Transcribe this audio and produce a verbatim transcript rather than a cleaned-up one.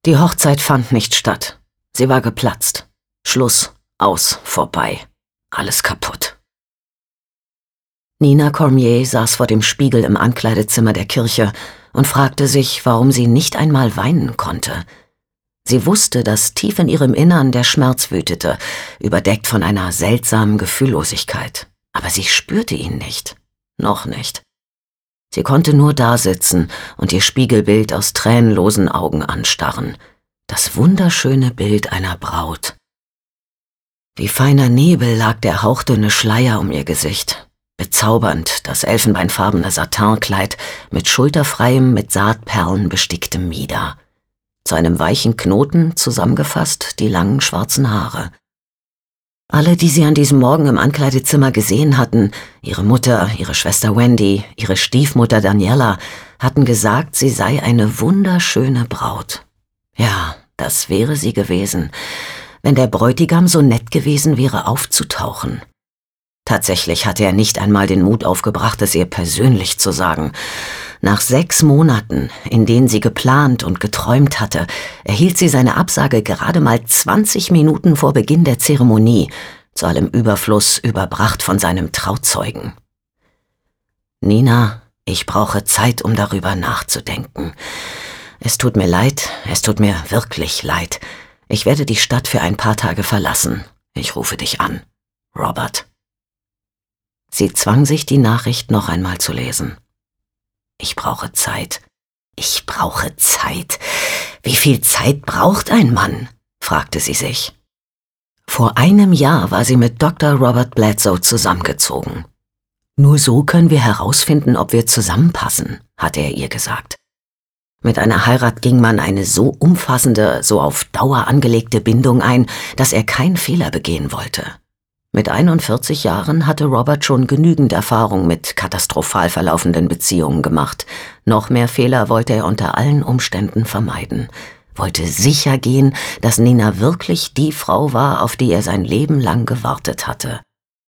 Die Hochzeit fand nicht statt. Sie war geplatzt. Schluss, aus, vorbei. Alles kaputt. Nina Cormier saß vor dem Spiegel im Ankleidezimmer der Kirche und fragte sich, warum sie nicht einmal weinen konnte. Sie wusste, dass tief in ihrem Innern der Schmerz wütete, überdeckt von einer seltsamen Gefühllosigkeit. Aber sie spürte ihn nicht. Noch nicht. Sie konnte nur dasitzen und ihr Spiegelbild aus tränenlosen Augen anstarren. Das wunderschöne Bild einer Braut. Wie feiner Nebel lag der hauchdünne Schleier um ihr Gesicht. Bezaubernd das elfenbeinfarbene Satinkleid mit schulterfreiem, mit Saatperlen besticktem Mieder. Zu einem weichen Knoten zusammengefasst die langen schwarzen Haare. Alle, die sie an diesem Morgen im Ankleidezimmer gesehen hatten, ihre Mutter, ihre Schwester Wendy, ihre Stiefmutter Daniela, hatten gesagt, sie sei eine wunderschöne Braut. Ja, das wäre sie gewesen, wenn der Bräutigam so nett gewesen wäre, aufzutauchen. Tatsächlich hatte er nicht einmal den Mut aufgebracht, es ihr persönlich zu sagen. Nach sechs Monaten, in denen sie geplant und geträumt hatte, erhielt sie seine Absage gerade mal zwanzig Minuten vor Beginn der Zeremonie, zu allem Überfluss überbracht von seinem Trauzeugen. »Nina, ich brauche Zeit, um darüber nachzudenken. Es tut mir leid, es tut mir wirklich leid. Ich werde die Stadt für ein paar Tage verlassen. Ich rufe dich an. Robert.« Sie zwang sich, die Nachricht noch einmal zu lesen. »Ich brauche Zeit. Ich brauche Zeit. Wie viel Zeit braucht ein Mann?« fragte sie sich. Vor einem Jahr war sie mit Doktor Robert Bledsoe zusammengezogen. »Nur so können wir herausfinden, ob wir zusammenpassen«, hatte er ihr gesagt. Mit einer Heirat ging man eine so umfassende, so auf Dauer angelegte Bindung ein, dass er keinen Fehler begehen wollte. Mit einundvierzig Jahren hatte Robert schon genügend Erfahrung mit katastrophal verlaufenden Beziehungen gemacht. Noch mehr Fehler wollte er unter allen Umständen vermeiden. Wollte sicher gehen, dass Nina wirklich die Frau war, auf die er sein Leben lang gewartet hatte.